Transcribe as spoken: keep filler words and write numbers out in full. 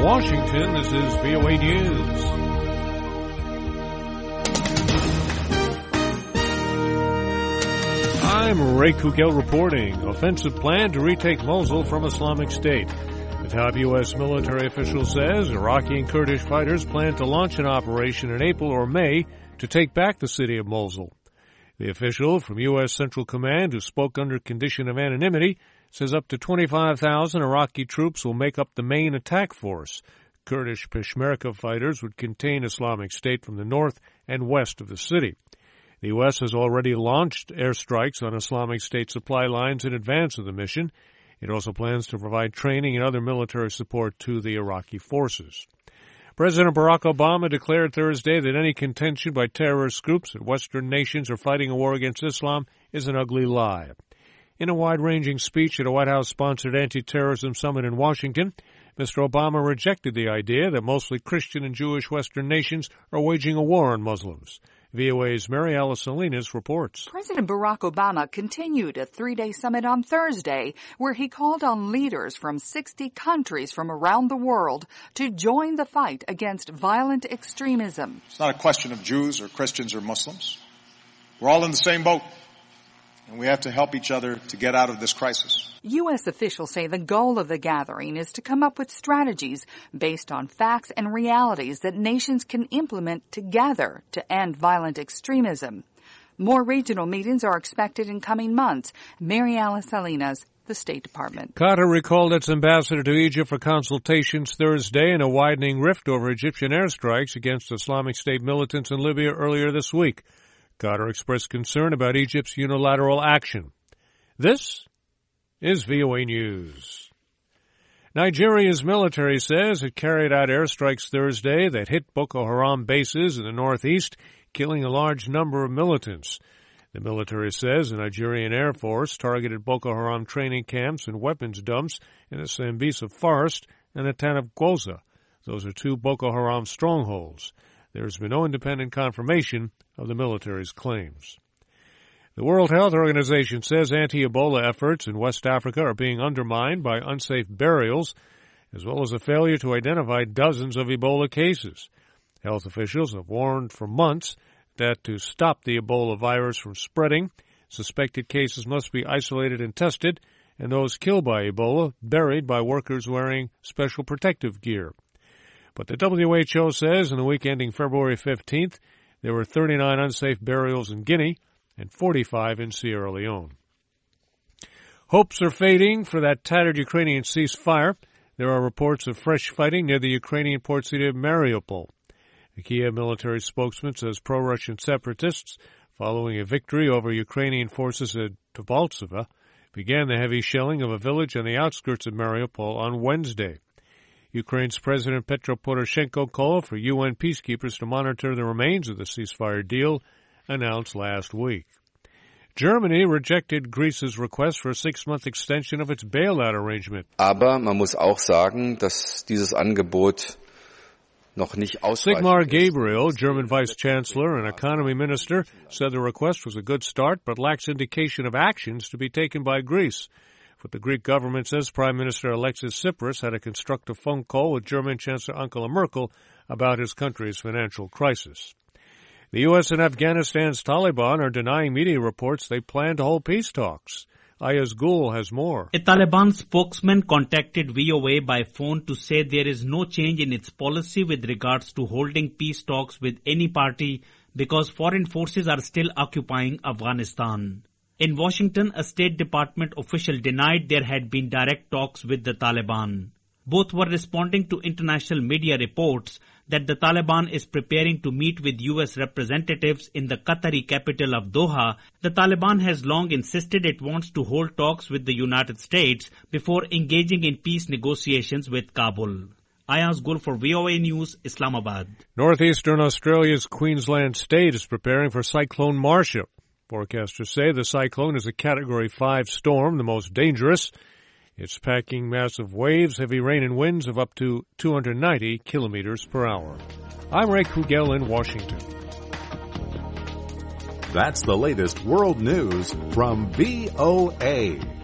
Washington, this is V O A News. I'm Ray Kugel reporting. Offensive plan to retake Mosul from Islamic State. The top U S military official says Iraqi and Kurdish fighters plan to launch an operation in April or May to take back the city of Mosul. The official from U S Central Command, who spoke under condition of anonymity, says up to twenty-five thousand Iraqi troops will make up the main attack force. Kurdish Peshmerga fighters would contain Islamic State from the north and west of the city. The U S has already launched airstrikes on Islamic State supply lines in advance of the mission. It also plans to provide training and other military support to the Iraqi forces. President Barack Obama declared Thursday that any contention by terrorist groups that Western nations are fighting a war against Islam is an ugly lie. In a wide-ranging speech at a White House-sponsored anti-terrorism summit in Washington, Mister Obama rejected the idea that mostly Christian and Jewish Western nations are waging a war on Muslims. V O A's Mary Alice Salinas reports. President Barack Obama continued a three-day summit on Thursday where he called on leaders from sixty countries from around the world to join the fight against violent extremism. It's not a question of Jews or Christians or Muslims. We're all in the same boat, and we have to help each other to get out of this crisis. U S officials say the goal of the gathering is to come up with strategies based on facts and realities that nations can implement together to end violent extremism. More regional meetings are expected in coming months. Mary Alice Salinas, the State Department. Qatar recalled its ambassador to Egypt for consultations Thursday in a widening rift over Egyptian airstrikes against Islamic State militants in Libya earlier this week. Qatar expressed concern about Egypt's unilateral action. This is V O A News. Nigeria's military says it carried out airstrikes Thursday that hit Boko Haram bases in the northeast, killing a large number of militants. The military says the Nigerian Air Force targeted Boko Haram training camps and weapons dumps in the Sambisa Forest and the town of Gwoza. Those are two Boko Haram strongholds. There has been no independent confirmation of the military's claims. The World Health Organization says anti-Ebola efforts in West Africa are being undermined by unsafe burials, as well as a failure to identify dozens of Ebola cases. Health officials have warned for months that to stop the Ebola virus from spreading, suspected cases must be isolated and tested, and those killed by Ebola buried by workers wearing special protective gear. But the W H O says in the week ending February fifteenth, there were thirty-nine unsafe burials in Guinea and forty-five in Sierra Leone. Hopes are fading for that tattered Ukrainian ceasefire. There are reports of fresh fighting near the Ukrainian port city of Mariupol. The Kiev military spokesman says pro-Russian separatists, following a victory over Ukrainian forces at Debaltseve, began the heavy shelling of a village on the outskirts of Mariupol on Wednesday. Ukraine's President Petro Poroshenko called for U N peacekeepers to monitor the remains of the ceasefire deal announced last week. Germany rejected Greece's request for a six-month extension of its bailout arrangement. Aber man muss auch sagen, dass dieses Angebot noch nicht ausreichend ist. Sigmar Gabriel, German Vice Chancellor and Economy Minister, said the request was a good start but lacks indication of actions to be taken by Greece. What the Greek government says Prime Minister Alexis Tsipras had a constructive phone call with German Chancellor Angela Merkel about his country's financial crisis. The U S and Afghanistan's Taliban are denying media reports they plan to hold peace talks. Ayaz Gul has more. A Taliban spokesman contacted V O A by phone to say there is no change in its policy with regards to holding peace talks with any party because foreign forces are still occupying Afghanistan. In Washington, a State Department official denied there had been direct talks with the Taliban. Both were responding to international media reports that the Taliban is preparing to meet with U S representatives in the Qatari capital of Doha. The Taliban has long insisted it wants to hold talks with the United States before engaging in peace negotiations with Kabul. Ayaz Gul for V O A News, Islamabad. Northeastern Australia's Queensland state is preparing for Cyclone Marcia. Forecasters say the cyclone is a Category five storm, the most dangerous. It's packing massive waves, heavy rain, and winds of up to two hundred ninety kilometers per hour. I'm Ray Kugel in Washington. That's the latest world news from V O A.